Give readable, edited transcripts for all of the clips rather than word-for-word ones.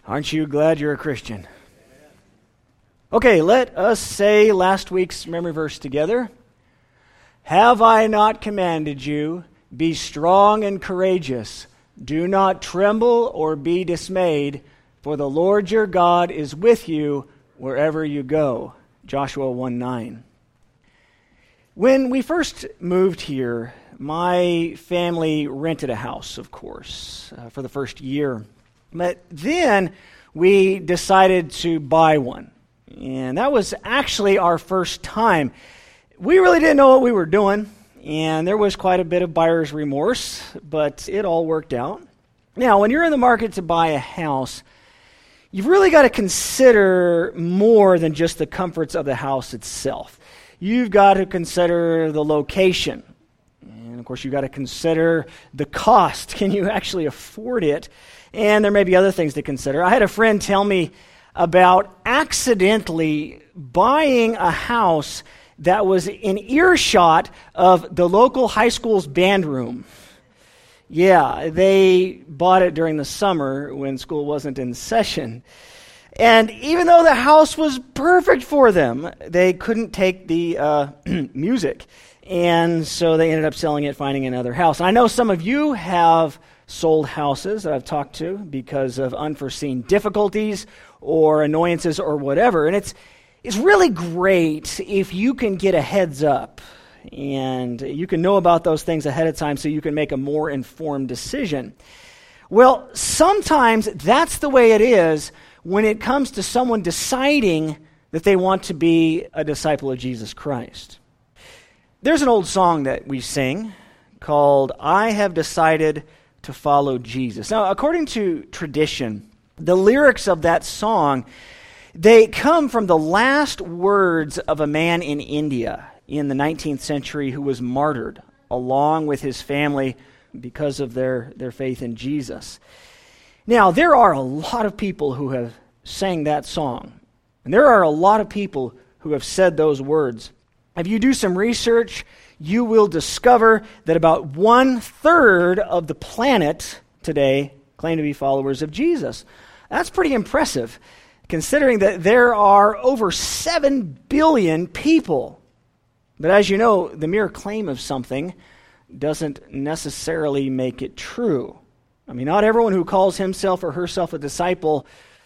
Aren't you glad you're a Christian? Okay, let us say last week's memory verse together. Have I not commanded you, be strong and courageous. Do not tremble or be dismayed, for the Lord your God is with you wherever you go. Joshua 1:9. When we first moved here, my family rented a house, of course, for the first year. But then we decided to buy one. And that was actually our first time. We really didn't know what we were doing. And there was quite a bit of buyer's remorse, but it all worked out. Now, when you're in the market to buy a house, you've really got to consider more than just the comforts of the house itself. You've got to consider the location. And, of course, you've got to consider the cost. Can you actually afford it? And there may be other things to consider. I had a friend tell me about accidentally buying a house that was in earshot of the local high school's band room. Yeah, they bought it during the summer when school wasn't in session. And even though the house was perfect for them, they couldn't take the music. And so they ended up selling it, finding another house. And I know some of you have sold houses that I've talked to because of unforeseen difficulties or annoyances or whatever. And it's really great if you can get a heads up and you can know about those things ahead of time so you can make a more informed decision. Well, sometimes that's the way it is when it comes to someone deciding that they want to be a disciple of Jesus Christ. There's an old song that we sing called, I Have Decided to Follow Jesus. Now, according to tradition, the lyrics of that song, they come from the last words of a man in India in the 19th century who was martyred along with his family because of their faith in Jesus. Now, there are a lot of people who have sang that song, and there are a lot of people who have said those words. If you do some research, you will discover that about 1/3 of the planet today claim to be followers of Jesus. That's pretty impressive, considering that there are over 7 billion people. But as you know, the mere claim of something doesn't necessarily make it true. I mean, not everyone who calls himself or herself a disciple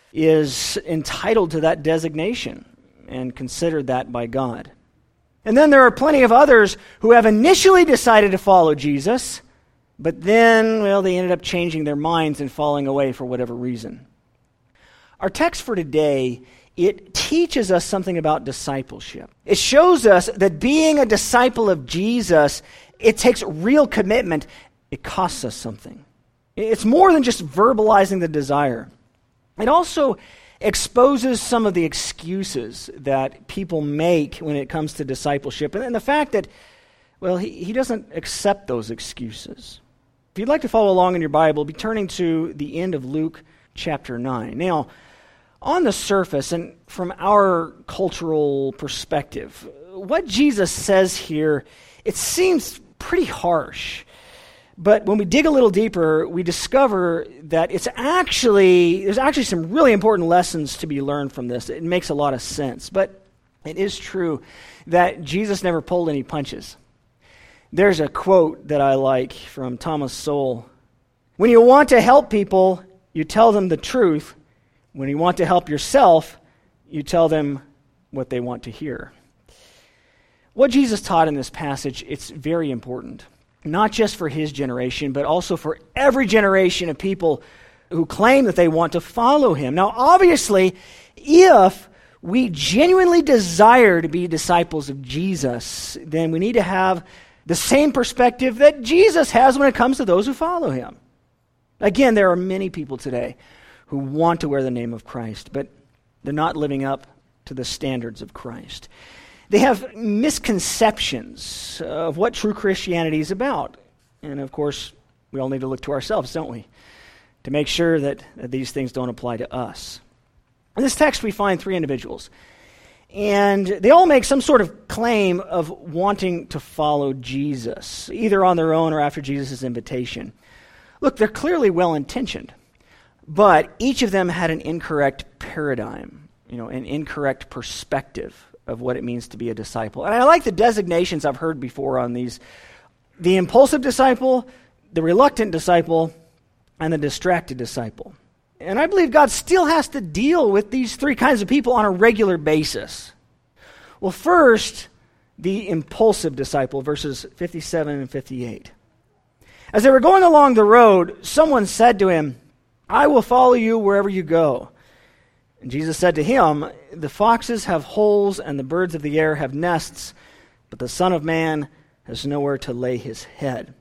is entitled to that designation and considered that by God. And then there are plenty of others who have initially decided to follow Jesus, but then, well, they ended up changing their minds and falling away for whatever reason. Our text for today, it teaches us something about discipleship. It shows us that being a disciple of Jesus, it takes real commitment. It costs us something. It's more than just verbalizing the desire. It also exposes some of the excuses that people make when it comes to discipleship, and the fact that, well, he doesn't accept those excuses. If you'd like to follow along in your Bible, be turning to the end of Luke chapter 9. Now, on the surface, and from our cultural perspective, what Jesus says here, it seems pretty harsh. But when we dig a little deeper, we discover that there's actually some really important lessons to be learned from this. It makes a lot of sense. But it is true that Jesus never pulled any punches. There's a quote that I like from Thomas Sowell. When you want to help people, you tell them the truth. When you want to help yourself, you tell them what they want to hear. What Jesus taught in this passage, it's very important. Not just for his generation, but also for every generation of people who claim that they want to follow him. Now, obviously, if we genuinely desire to be disciples of Jesus, then we need to have the same perspective that Jesus has when it comes to those who follow him. Again, there are many people today who want to wear the name of Christ, but they're not living up to the standards of Christ. They have misconceptions of what true Christianity is about. And of course, we all need to look to ourselves, don't we? To make sure that these things don't apply to us. In this text, we find 3 individuals. And they all make some sort of claim of wanting to follow Jesus, either on their own or after Jesus' invitation. Look, they're clearly well-intentioned. but each of them had an incorrect paradigm, an incorrect perspective of what it means to be a disciple. And I like the designations I've heard before on these: the impulsive disciple, the reluctant disciple, and the distracted disciple. And I believe God still has to deal with these three kinds of people on a regular basis. Well, first, the impulsive disciple, verses 57 and 58. As they were going along the road, someone said to him, "I will follow you wherever you go." And Jesus said to him, "The foxes have holes and the birds of the air have nests, but the Son of Man has nowhere to lay his head."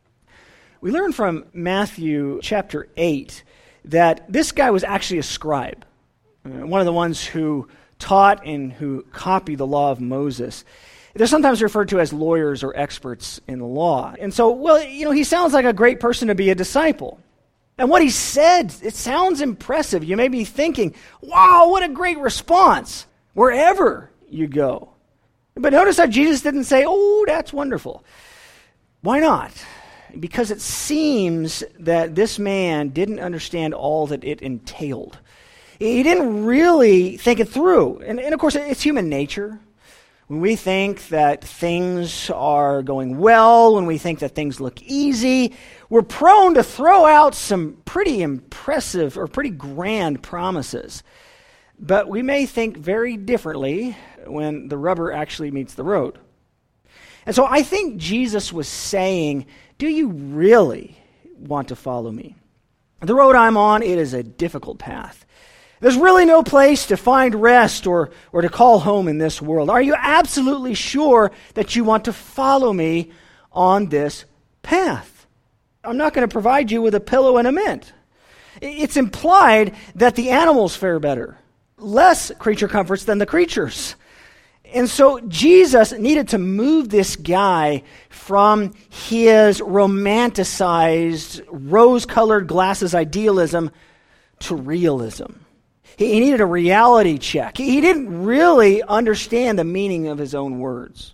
We learn from Matthew chapter 8 that this guy was actually a scribe, one of the ones who taught and who copied the law of Moses. They're sometimes referred to as lawyers or experts in the law. And so, he sounds like a great person to be a disciple. And what he said, it sounds impressive. You may be thinking, wow, what a great response, wherever you go. But notice how Jesus didn't say, oh, that's wonderful. Why not? Because it seems that this man didn't understand all that it entailed. He didn't really think it through. And of course, it's human nature. When we think that things are going well, when we think that things look easy, we're prone to throw out some pretty impressive or pretty grand promises. But we may think very differently when the rubber actually meets the road. And so I think Jesus was saying, do you really want to follow me? The road I'm on, it is a difficult path. There's really no place to find rest or to call home in this world. Are you absolutely sure that you want to follow me on this path? I'm not going to provide you with a pillow and a mint. It's implied that the animals fare better, less creature comforts than the creatures. And so Jesus needed to move this guy from his romanticized, rose-colored glasses idealism to realism. He needed a reality check. He didn't really understand the meaning of his own words.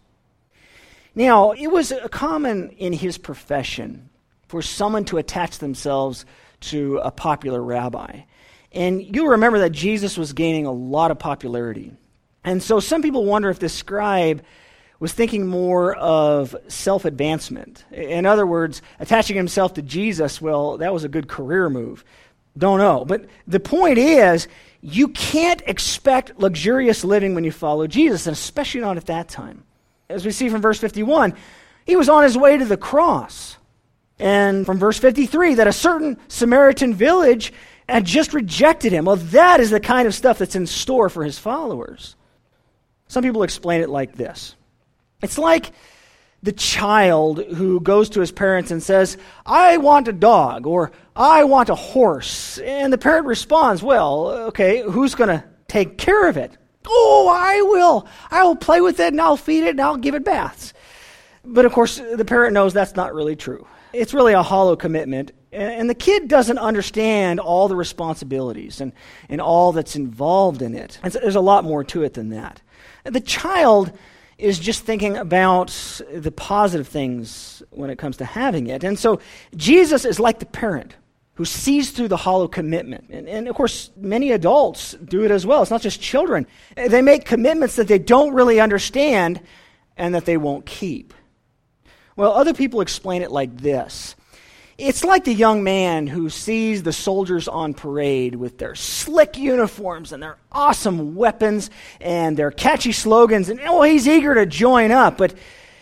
Now, it was common in his profession for someone to attach themselves to a popular rabbi. And you'll remember that Jesus was gaining a lot of popularity. And so some people wonder if this scribe was thinking more of self-advancement. In other words, attaching himself to Jesus, well, that was a good career move. Don't know. But the point is, you can't expect luxurious living when you follow Jesus, and especially not at that time. As we see from verse 51, he was on his way to the cross. And from verse 53, that a certain Samaritan village had just rejected him. Well, that is the kind of stuff that's in store for his followers. Some people explain it like this. It's like the child who goes to his parents and says, I want a dog, or I want a horse. And the parent responds, well, okay, who's going to take care of it? Oh, I will. I will play with it, and I'll feed it, and I'll give it baths. But of course, the parent knows that's not really true. It's really a hollow commitment. And the kid doesn't understand all the responsibilities and all that's involved in it. And so there's a lot more to it than that. The child is just thinking about the positive things when it comes to having it. And so Jesus is like the parent who sees through the hollow commitment. And of course, many adults do it as well. It's not just children. They make commitments that they don't really understand and that they won't keep. Well, other people explain it like this. It's like the young man who sees the soldiers on parade with their slick uniforms and their awesome weapons and their catchy slogans, and he's eager to join up, but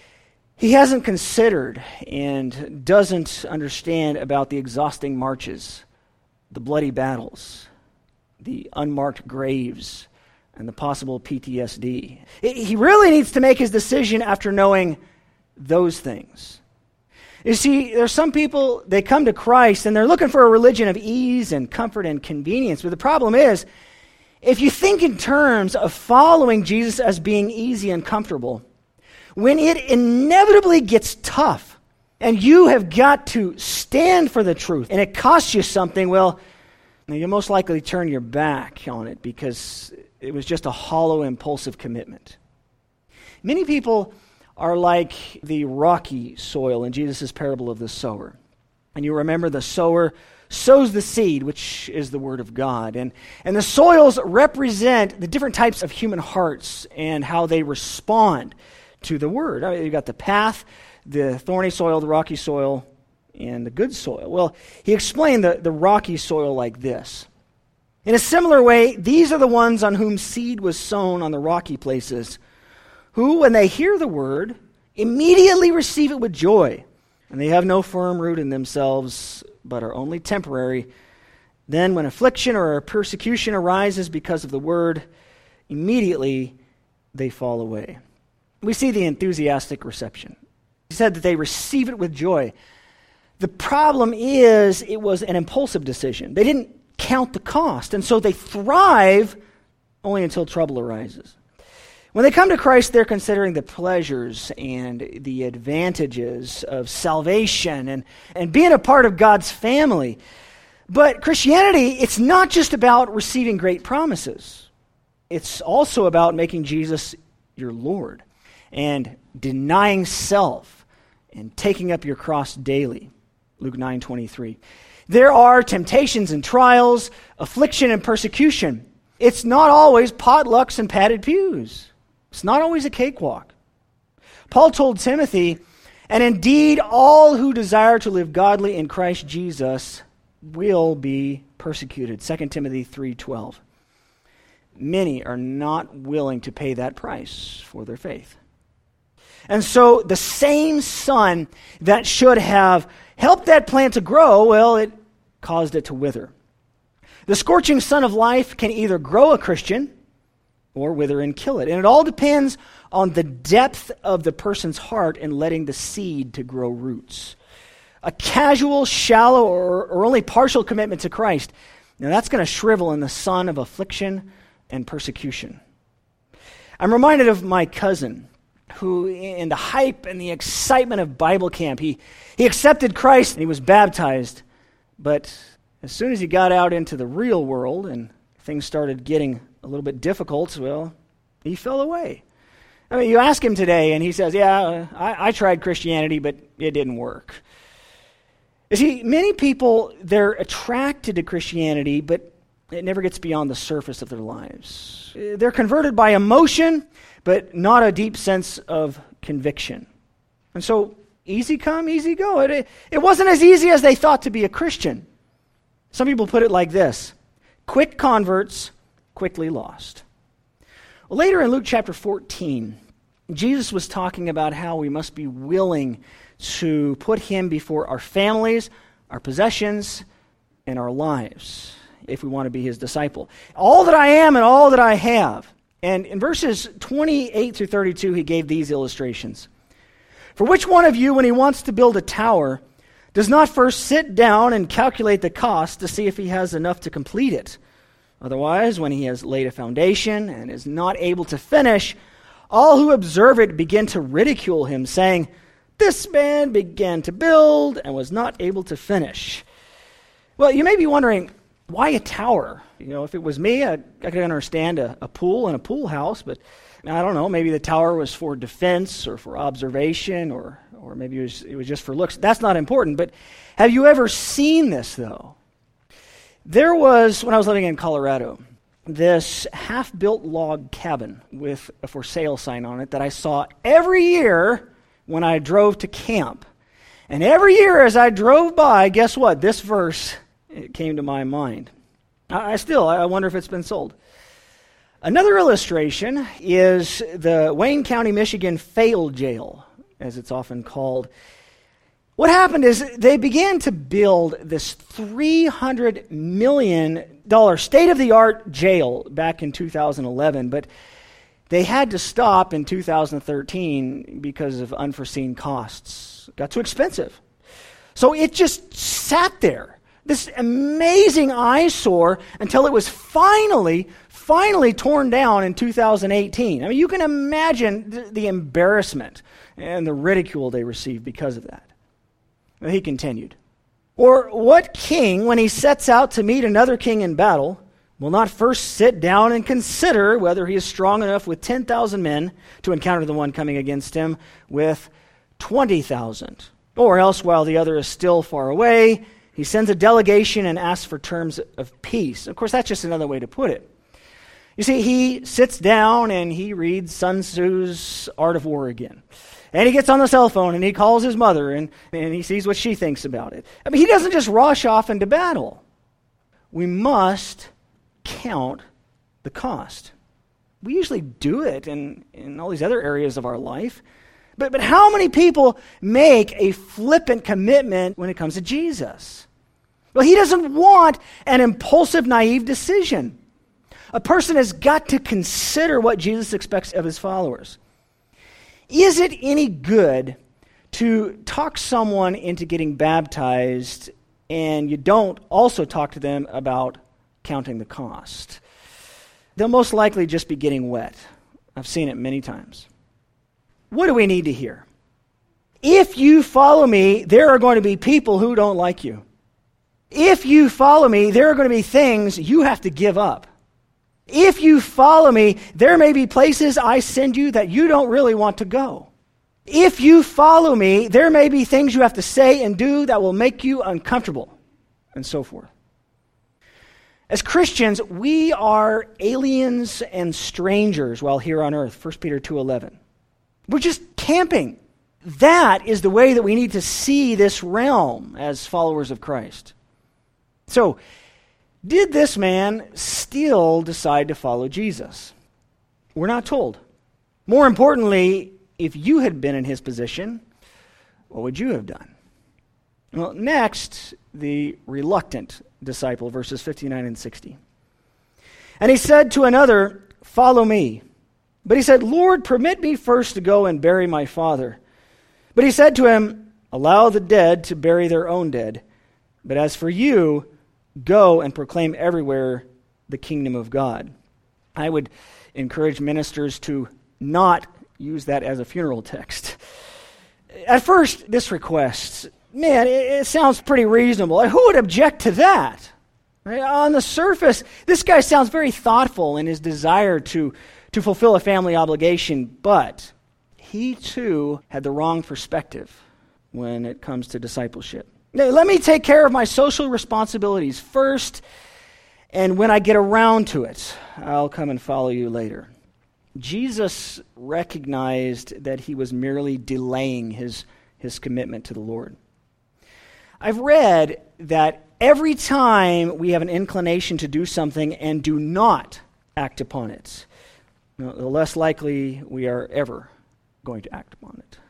he hasn't considered and doesn't understand about the exhausting marches, the bloody battles, the unmarked graves, and the possible PTSD. He really needs to make his decision after knowing those things. You see, there's some people, they come to Christ and they're looking for a religion of ease and comfort and convenience. But the problem is, if you think in terms of following Jesus as being easy and comfortable, when it inevitably gets tough and you have got to stand for the truth and it costs you something, well, you'll most likely turn your back on it because it was just a hollow, impulsive commitment. Many people are like the rocky soil in Jesus' parable of the sower. And you remember the sower sows the seed, which is the Word of God. And the soils represent the different types of human hearts and how they respond to the Word. I mean, you've got the path, the thorny soil, the rocky soil, and the good soil. Well, he explained the rocky soil like this. In a similar way, these are the ones on whom seed was sown on the rocky places, who, when they hear the Word, immediately receive it with joy, and they have no firm root in themselves, but are only temporary. Then when affliction or persecution arises because of the Word, immediately they fall away. We see the enthusiastic reception. He said that they receive it with joy. The problem is it was an impulsive decision. They didn't count the cost, and so they thrive only until trouble arises. When they come to Christ, they're considering the pleasures and the advantages of salvation and being a part of God's family. But Christianity, it's not just about receiving great promises. It's also about making Jesus your Lord and denying self and taking up your cross daily. Luke 9:23. There are temptations and trials, affliction and persecution. It's not always potlucks and padded pews. It's not always a cakewalk. Paul told Timothy, and indeed all who desire to live godly in Christ Jesus will be persecuted. 2 Timothy 3:12. Many are not willing to pay that price for their faith. And so the same sun that should have helped that plant to grow, well, it caused it to wither. The scorching sun of life can either grow a Christian or wither and kill it. And it all depends on the depth of the person's heart in letting the seed to grow roots. A casual, shallow, or only partial commitment to Christ, now that's going to shrivel in the sun of affliction and persecution. I'm reminded of my cousin, who in the hype and the excitement of Bible camp, he accepted Christ and he was baptized. But as soon as he got out into the real world and things started getting a little bit difficult, well, he fell away. I mean, you ask him today and he says, yeah, I tried Christianity, but it didn't work. You see, many people, they're attracted to Christianity, but it never gets beyond the surface of their lives. They're converted by emotion, but not a deep sense of conviction. And so, easy come, easy go. It wasn't as easy as they thought to be a Christian. Some people put it like this: quick converts, quickly lost. Well, later in Luke chapter 14, Jesus was talking about how we must be willing to put him before our families, our possessions, and our lives if we want to be his disciple. All that I am and all that I have. And in verses 28 through 32, he gave these illustrations. For which one of you, when he wants to build a tower, does not first sit down and calculate the cost to see if he has enough to complete it? Otherwise, when he has laid a foundation and is not able to finish, all who observe it begin to ridicule him, saying, "This man began to build and was not able to finish." Well, you may be wondering, why a tower? You know, if it was me, I could understand a pool and a pool house, but I don't know, maybe the tower was for defense or for observation or maybe it was just for looks. That's not important, but have you ever seen this, though? There was, when I was living in Colorado, this half-built log cabin with a for sale sign on it that I saw every year when I drove to camp. And every year as I drove by, guess what? This verse, it came to my mind. I wonder if it's been sold. Another illustration is the Wayne County, Michigan failed jail, as it's often called. What happened is they began to build this $300 million state-of-the-art jail back in 2011, but they had to stop in 2013 because of unforeseen costs. It got too expensive. So it just sat there, this amazing eyesore, until it was finally torn down in 2018. I mean, you can imagine the embarrassment and the ridicule they received because of that. He continued, "Or what king, when he sets out to meet another king in battle, will not first sit down and consider whether he is strong enough with 10,000 men to encounter the one coming against him with 20,000? Or else, while the other is still far away, He sends a delegation and asks for terms of peace. Of course, that's just another way to put it. You see, he sits down and he reads Sun Tzu's Art of War again. And he gets on the cell phone and he calls his mother and he sees what she thinks about it. I mean, he doesn't just rush off into battle. We must count the cost. We usually do it in all these other areas of our life. But how many people make a flippant commitment when it comes to Jesus? Well, he doesn't want an impulsive, naive decision. A person has got to consider what Jesus expects of his followers. Is it any good to talk someone into getting baptized and you don't also talk to them about counting the cost? They'll most likely just be getting wet. I've seen it many times. What do we need to hear? If you follow me, there are going to be people who don't like you. If you follow me, there are going to be things you have to give up. If you follow me, there may be places I send you that you don't really want to go. If you follow me, there may be things you have to say and do that will make you uncomfortable, and so forth. As Christians, we are aliens and strangers while here on earth, 1 Peter 2:11. We're just camping. That is the way that we need to see this realm as followers of Christ. So, did this man still decide to follow Jesus? We're not told. More importantly, if you had been in his position, what would you have done? Well, next, the reluctant disciple, verses 59 and 60. And he said to another, "Follow me." But he said, "Lord, permit me first to go and bury my father." But he said to him, "Allow the dead to bury their own dead. But as for you, go and proclaim everywhere the kingdom of God." I would encourage ministers to not use that as a funeral text. At first, this request, man, it sounds pretty reasonable. Who would object to that? Right? On the surface, this guy sounds very thoughtful in his desire to fulfill a family obligation, but he too had the wrong perspective when it comes to discipleship. Now, let me take care of my social responsibilities first, and when I get around to it, I'll come and follow you later. Jesus recognized that he was merely delaying his commitment to the Lord. I've read that every time we have an inclination to do something and do not act upon it, the less likely we are ever going to act upon it.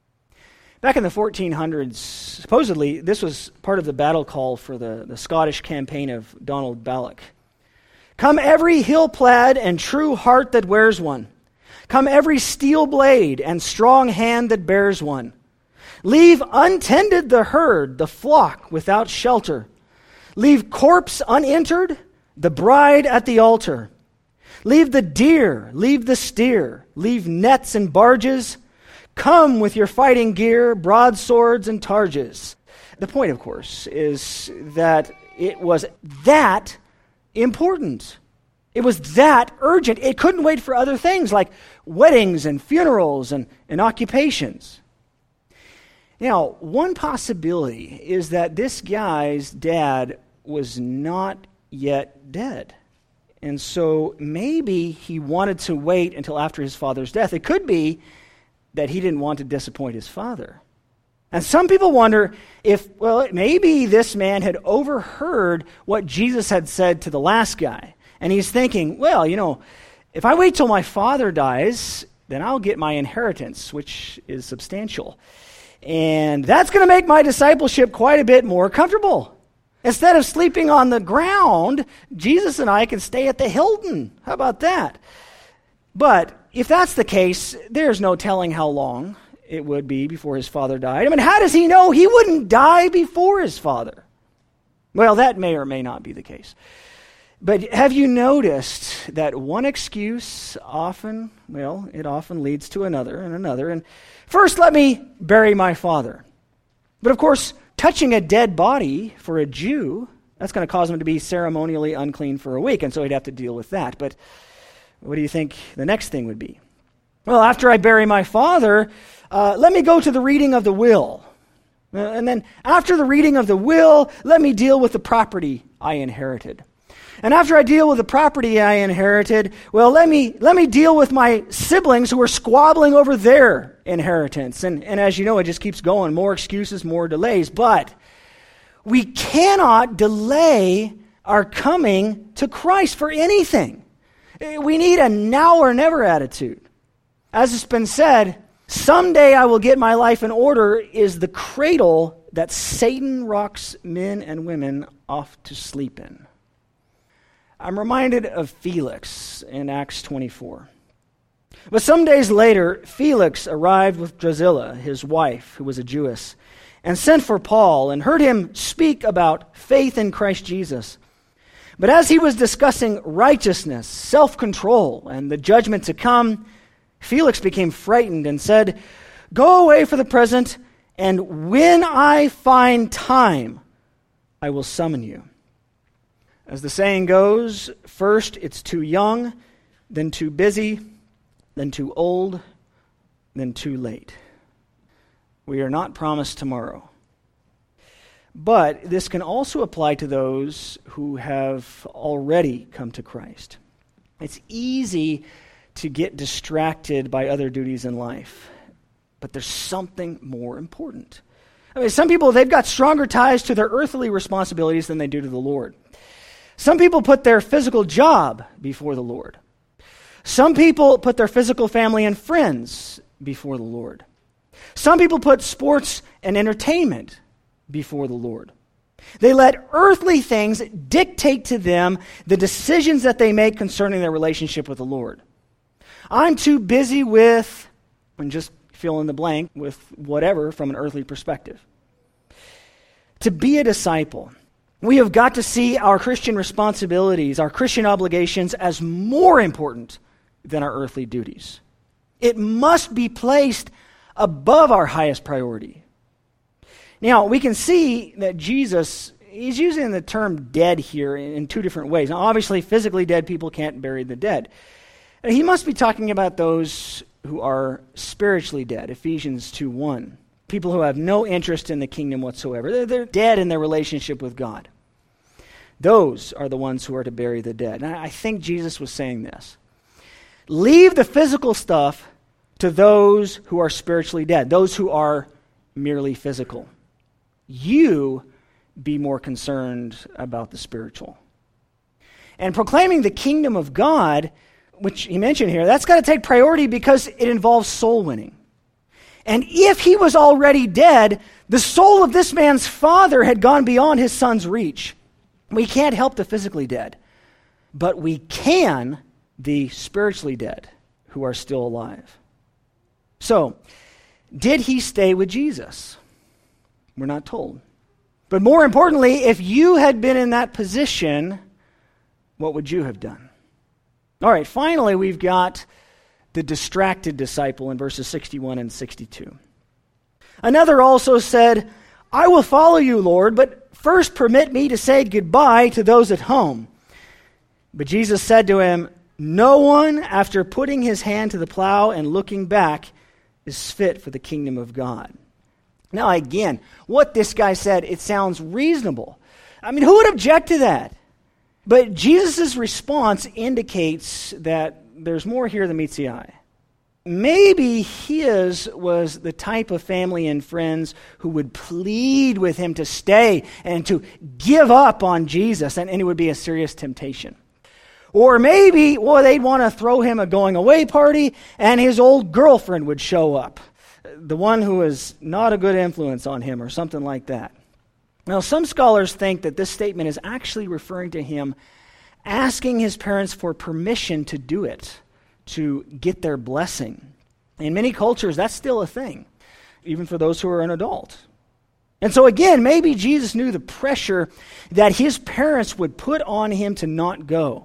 Back in the 1400s, supposedly, this was part of the battle call for the Scottish campaign of Donald Balloch. "Come every hill-plaid and true heart that wears one. Come every steel blade and strong hand that bears one. Leave untended the herd, the flock without shelter. Leave corpse uninterred, the bride at the altar. Leave the deer, leave the steer, leave nets and barges. Come with your fighting gear, broadswords and targes." The point, of course, is that it was that important. It was that urgent. It couldn't wait for other things like weddings and funerals and occupations. Now, one possibility is that this guy's dad was not yet dead. And so maybe he wanted to wait until after his father's death. It could be that he didn't want to disappoint his father. And some people wonder if, maybe this man had overheard what Jesus had said to the last guy. And he's thinking, if I wait till my father dies, then I'll get my inheritance, which is substantial. And that's going to make my discipleship quite a bit more comfortable. Instead of sleeping on the ground, Jesus and I can stay at the Hilton. How about that? But if that's the case, there's no telling how long it would be before his father died. I mean, how does he know he wouldn't die before his father? Well, that may or may not be the case. But have you noticed that one excuse often leads to another and another. And first, let me bury my father. But of course, touching a dead body for a Jew, that's going to cause him to be ceremonially unclean for a week, and so he'd have to deal with that. But what do you think the next thing would be? Well, after I bury my father, let me go to the reading of the will. And then after the reading of the will, let me deal with the property I inherited. And after I deal with the property I inherited, well, let me deal with my siblings who are squabbling over their inheritance. And as you know, it just keeps going. More excuses, more delays. But we cannot delay our coming to Christ for anything. We need a now or never attitude. As it's been said, someday I will get my life in order is the cradle that Satan rocks men and women off to sleep in. I'm reminded of Felix in Acts 24. But some days later, Felix arrived with Drusilla, his wife, who was a Jewess, and sent for Paul and heard him speak about faith in Christ Jesus. But as he was discussing righteousness, self-control, and the judgment to come, Felix became frightened and said, "Go away for the present, and when I find time, I will summon you." As the saying goes, first it's too young, then too busy, then too old, then too late. We are not promised tomorrow. But this can also apply to those who have already come to Christ. It's easy to get distracted by other duties in life, but there's something more important. I mean, some people, they've got stronger ties to their earthly responsibilities than they do to the Lord. Some people put their physical job before the Lord. Some people put their physical family and friends before the Lord. Some people put sports and entertainment before the Lord. They let earthly things dictate to them the decisions that they make concerning their relationship with the Lord. I'm too busy with, and just fill in the blank, with whatever from an earthly perspective. To be a disciple, we have got to see our Christian responsibilities, our Christian obligations as more important than our earthly duties. It must be placed above our highest priority. Now, we can see that Jesus, he's using the term dead here in two different ways. Now, obviously, physically dead people can't bury the dead. He must be talking about those who are spiritually dead, Ephesians 2:1. People who have no interest in the kingdom whatsoever. They're dead in their relationship with God. Those are the ones who are to bury the dead. And I think Jesus was saying this. Leave the physical stuff to those who are spiritually dead, those who are merely physical. You be more concerned about the spiritual. And proclaiming the kingdom of God, which he mentioned here, that's got to take priority because it involves soul winning. And if he was already dead, the soul of this man's father had gone beyond his son's reach. We can't help the physically dead, but we can the spiritually dead who are still alive. So, did he stay with Jesus? We're not told. But more importantly, if you had been in that position, what would you have done? All right, finally, we've got the distracted disciple in verses 61 and 62. Another also said, "I will follow you, Lord, but first permit me to say goodbye to those at home." But Jesus said to him, "No one, after putting his hand to the plow and looking back, is fit for the kingdom of God." Now again, what this guy said, it sounds reasonable. I mean, who would object to that? But Jesus' response indicates that there's more here than meets the eye. Maybe his was the type of family and friends who would plead with him to stay and to give up on Jesus, and it would be a serious temptation. Or maybe, they'd want to throw him a going-away party, and his old girlfriend would show up, the one who was not a good influence on him, or something like that. Now, some scholars think that this statement is actually referring to him asking his parents for permission to do it, to get their blessing. In many cultures, that's still a thing, even for those who are an adult. And so again, maybe Jesus knew the pressure that his parents would put on him to not go.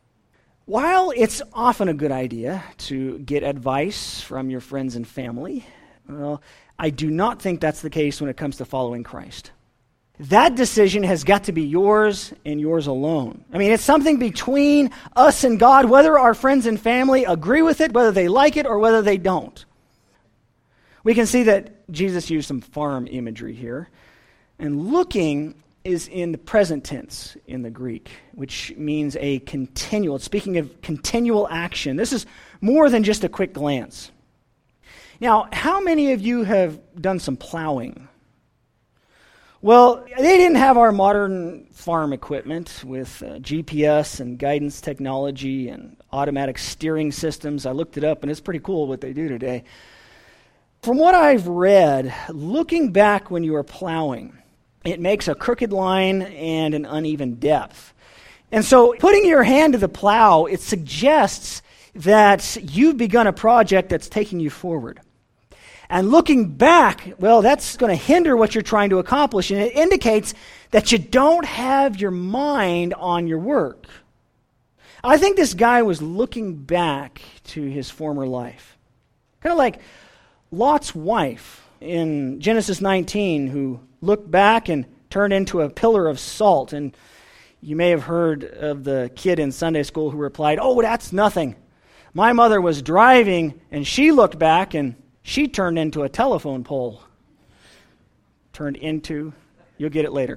While it's often a good idea to get advice from your friends and family, well, I do not think that's the case when it comes to following Christ. That decision has got to be yours and yours alone. I mean, it's something between us and God, whether our friends and family agree with it, whether they like it, or whether they don't. We can see that Jesus used some farm imagery here. And looking is in the present tense in the Greek, which means a continual. Speaking of continual action, this is more than just a quick glance. Now, how many of you have done some plowing? Well, they didn't have our modern farm equipment with GPS and guidance technology and automatic steering systems. I looked it up, and it's pretty cool what they do today. From what I've read, looking back when you are plowing, it makes a crooked line and an uneven depth. And so putting your hand to the plow, it suggests that you've begun a project that's taking you forward. And looking back, well, that's going to hinder what you're trying to accomplish, and it indicates that you don't have your mind on your work. I think this guy was looking back to his former life. Kind of like Lot's wife in Genesis 19, who looked back and turned into a pillar of salt. And you may have heard of the kid in Sunday school who replied, "Oh, that's nothing. My mother was driving, and she looked back, and she turned into a telephone pole." You'll get it later.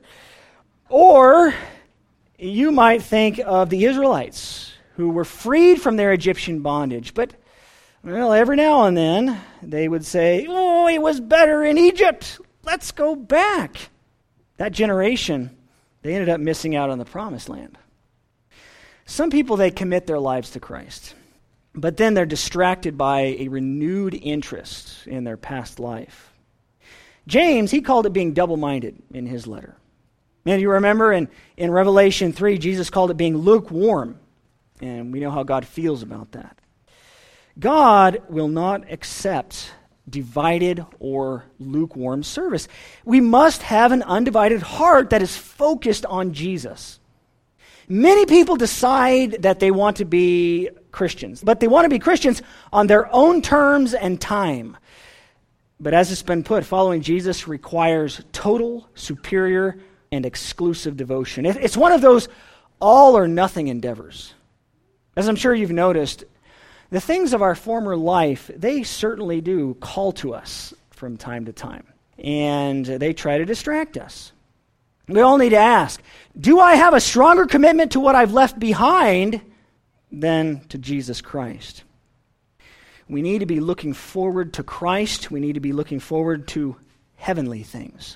Or you might think of the Israelites who were freed from their Egyptian bondage. But, well, every now and then they would say, "Oh, it was better in Egypt. Let's go back." That generation, they ended up missing out on the promised land. Some people, they commit their lives to Christ, but then they're distracted by a renewed interest in their past life. James, he called it being double-minded in his letter. And you remember in Revelation 3, Jesus called it being lukewarm. And we know how God feels about that. God will not accept divided or lukewarm service. We must have an undivided heart that is focused on Jesus. Many people decide that they want to be Christians, but they want to be Christians on their own terms and time. But as it's been put, following Jesus requires total, superior, and exclusive devotion. It's one of those all or nothing endeavors. As I'm sure you've noticed, the things of our former life, they certainly do call to us from time to time. And they try to distract us. We all need to ask, do I have a stronger commitment to what I've left behind than to Jesus Christ? We need to be looking forward to Christ. We need to be looking forward to heavenly things.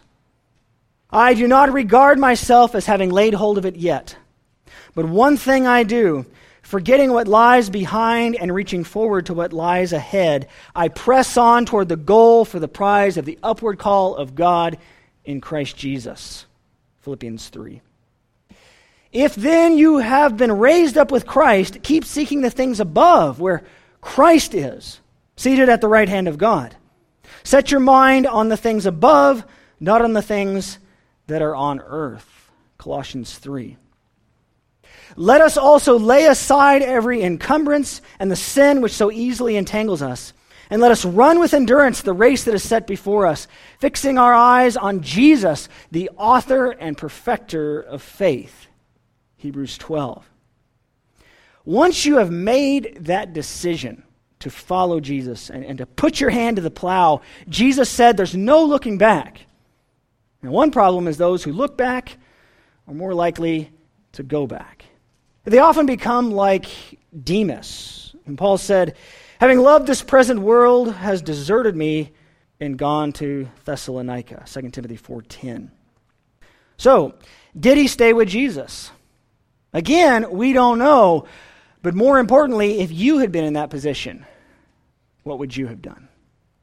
I do not regard myself as having laid hold of it yet. But one thing I do, forgetting what lies behind and reaching forward to what lies ahead, I press on toward the goal for the prize of the upward call of God in Christ Jesus. Philippians 3. If then you have been raised up with Christ, keep seeking the things above, where Christ is, seated at the right hand of God. Set your mind on the things above, not on the things that are on earth. Colossians 3. Let us also lay aside every encumbrance and the sin which so easily entangles us, and let us run with endurance the race that is set before us, fixing our eyes on Jesus, the author and perfecter of faith. Hebrews 12. Once you have made that decision to follow Jesus and to put your hand to the plow, Jesus said there's no looking back. Now, one problem is those who look back are more likely to go back. They often become like Demas. And Paul said, having loved this present world has deserted me and gone to Thessalonica, 2 Timothy 4:10. So, did he stay with Jesus? Again, we don't know. But more importantly, if you had been in that position, what would you have done?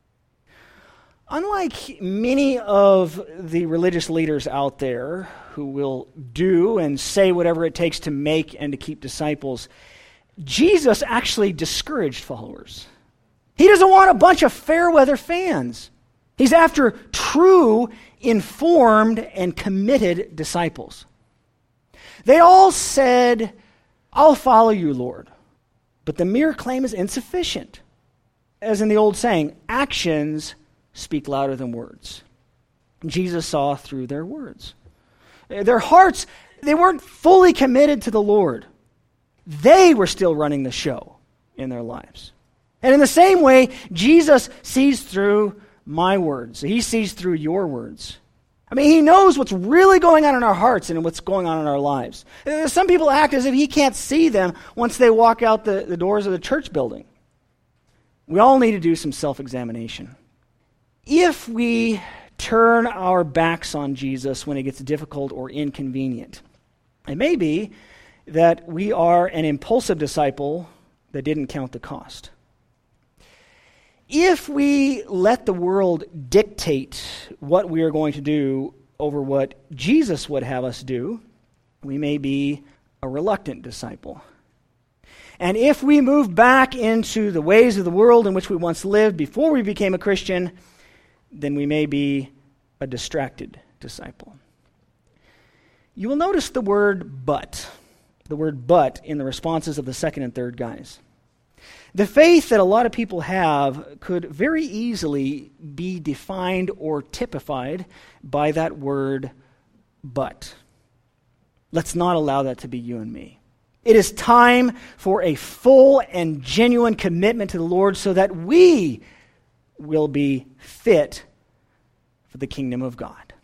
Unlike many of the religious leaders out there who will do and say whatever it takes to make and to keep disciples, Jesus actually discouraged followers. He doesn't want a bunch of fair-weather fans. He's after true, informed, and committed disciples. They all said, "I'll follow you, Lord." But the mere claim is insufficient. As in the old saying, actions speak louder than words. Jesus saw through their words. Their hearts, they weren't fully committed to the Lord. They were still running the show in their lives. And in the same way, Jesus sees through my words. He sees through your words. I mean, he knows what's really going on in our hearts and what's going on in our lives. Some people act as if he can't see them once they walk out the doors of the church building. We all need to do some self-examination. If we turn our backs on Jesus when it gets difficult or inconvenient, it may be that we are an impulsive disciple that didn't count the cost. If we let the world dictate what we are going to do over what Jesus would have us do, we may be a reluctant disciple. And if we move back into the ways of the world in which we once lived before we became a Christian, then we may be a distracted disciple. You will notice the word but in the responses of the second and third guys. The faith that a lot of people have could very easily be defined or typified by that word but. Let's not allow that to be you and me. It is time for a full and genuine commitment to the Lord so that we will be fit for the kingdom of God.